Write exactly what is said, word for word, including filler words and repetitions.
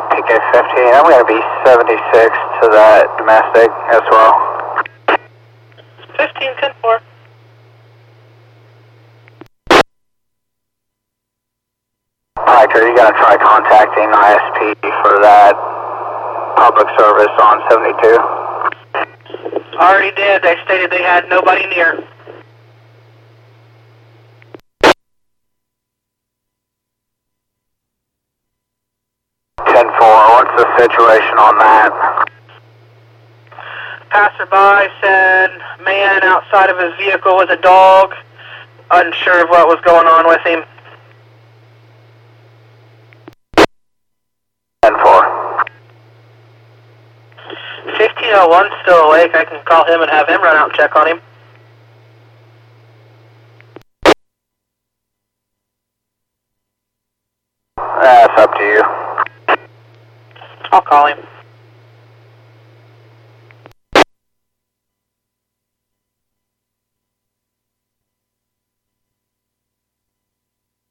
P K fifteen, I'm going to be seventy-six to that domestic as well. fifteen ten four. Piker, you got to try contacting I S P for that public service on seventy-two. Already did. They stated they had nobody near. ten four, what's the situation on that? Passerby said man outside of his vehicle with a dog. Unsure of what was going on with him. ten four. fifteen oh one still awake. I can call him and have him run out and check on him. That's up to you. I'll call him.